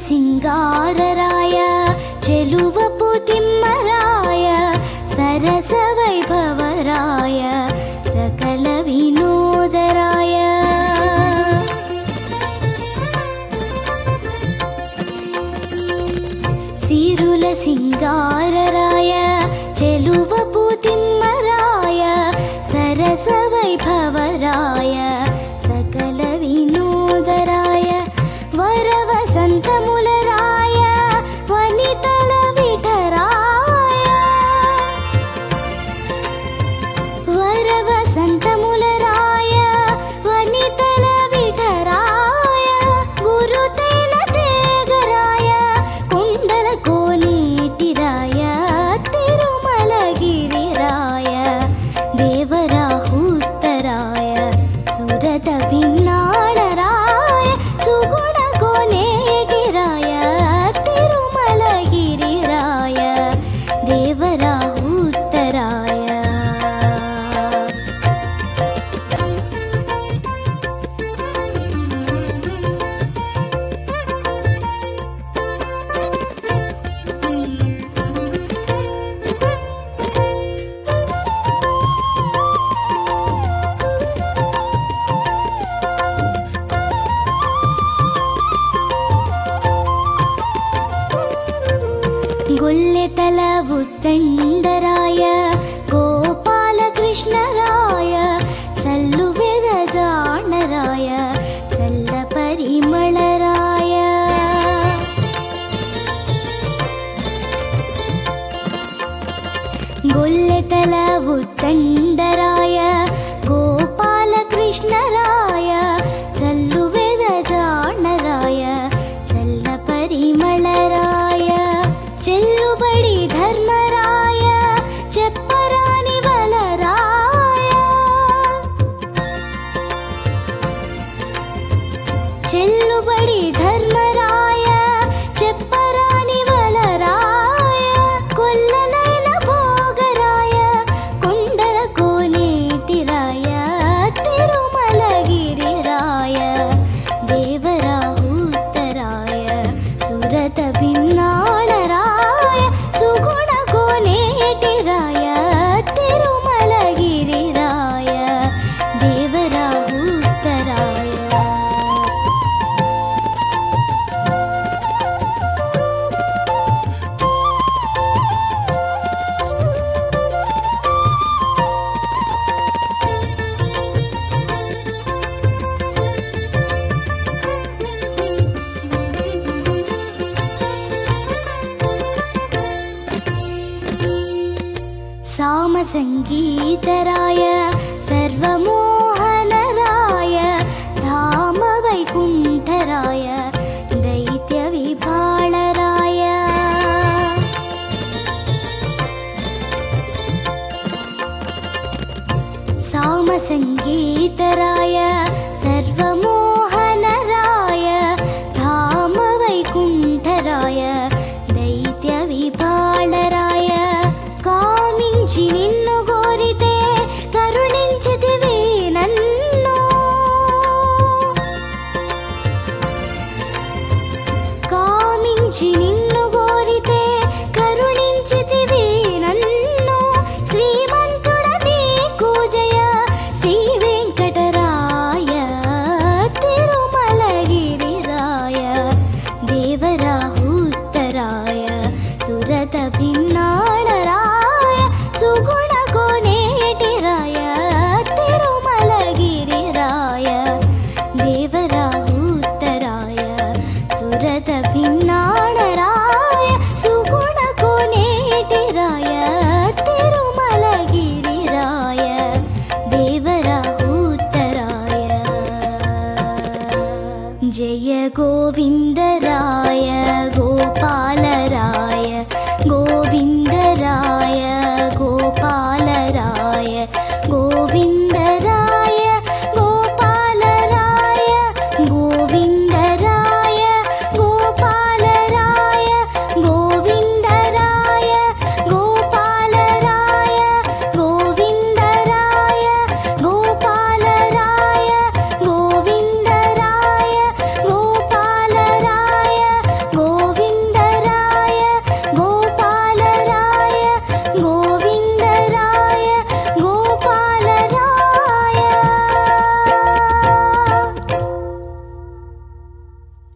सिंगारराय चेलुवपु तिम्मराय सरस वैभवराय सकल विनोदराय सिरुल सिंगारराय चेलुवपु तिम्मराय सरस वैभवराय सकल विनोदराय वरवसन्तमुलराय वनितल विठराय वरवसन्तमुलराय वनितल विठराय गुरुतेन तेगराय कुण्डल कोनेटिराय तिरुमलगिरिराय देवराहुत्तराय सुरत भिन्नाळराय सुगुण कोनेटिराय तिरुमलगिरिराय देवराहुत्तराय गोल्लेतल उद्दण्डराय गोपालकृष्णराय चल्लुवेद जाणराय चल्लपरिमळराय गोल्लेतल उद्दण्डराय गोपालकृष्णराय चल्लुवेद जाणराय चल्लपरिमळराय చెల్లుబడి ధర్మరాయ చెప్పరాని వలరాయ చెల్లుబడి ధర్మరాయ చెప్పరాని వలరాయ కొల్లలైన భోగరాయ కొండల కోనేటిరాయ తిరుమలగిరిరాయ దేవరాహుత్తరాయ సురత భిన్నాళరాయ సుగుణ కోనేటిరాయ తిరుమలగిరిరాయ దేవరాహుత్తరాయ साम संगीतराय सर्वमोहनराय धाम वैकुण्ठराय दैत्य विभाळराय साम संगीतराय